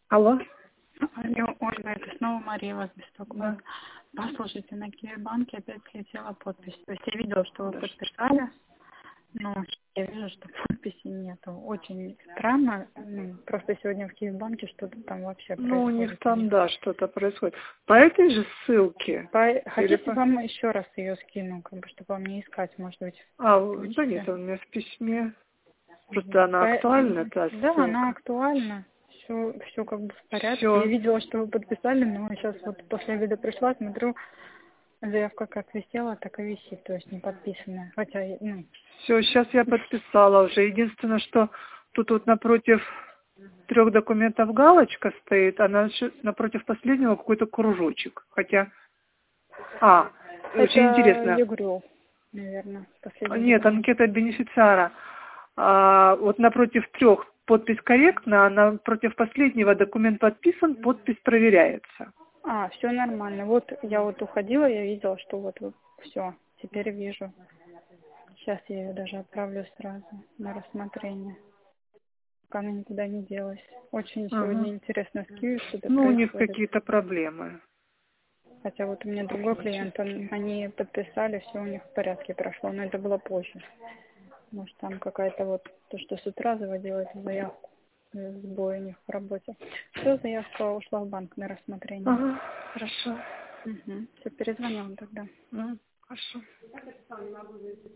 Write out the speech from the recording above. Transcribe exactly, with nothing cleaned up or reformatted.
Алло. Алло, Ольга, это снова Мария вас беспокоит. Да. Послушайте, на Киевбанке опять слетела подпись. То есть я видела, что вы Да. подписали, но я вижу, что подписи нету. Очень странно. Ну, просто сегодня в Киевбанке что-то там вообще Ну, у них происходит. там, да, что-то происходит. По этой же ссылке? По- Или Хотите, по... вам еще раз ее скину, как бы, чтобы вам не искать, может быть, А, в да нет, личке? у меня в письме. Просто Вот. она По- актуальна, та Да, она ссылка. актуальна. Все, все как бы в порядке. Я Все. видела, что вы подписали, но сейчас вот после обеда пришла, смотрю, заявка как висела, так и висит, то есть не подписанная. Хотя, ну, Все, сейчас я подписала уже. Единственное, что тут вот напротив трех документов галочка стоит, а на- напротив последнего какой-то кружочек. Хотя... А, очень это интересно. ЕГРЮ, наверное, последний Нет, документ. анкета бенефициара. А, вот напротив трех подпись корректна, а напротив последнего документ подписан, подпись проверяется. А, все нормально. Вот я вот уходила, я видела, что вот, вот все, теперь вижу. Сейчас я ее даже отправлю сразу на рассмотрение, пока она никуда не делась. Очень Ага. сегодня интересно с Киви что-то Ну, у них происходит. какие-то проблемы. Хотя вот у меня другой клиент, он, они подписали, все у них в порядке прошло, но это было позже. Может, там какая-то вот, то, что с утра заводила эту заявку, э, сбой у них в работе. Все, заявка ушла в банк на рассмотрение. Ага, хорошо. Угу. Все, перезвоню вам тогда. Ну, хорошо.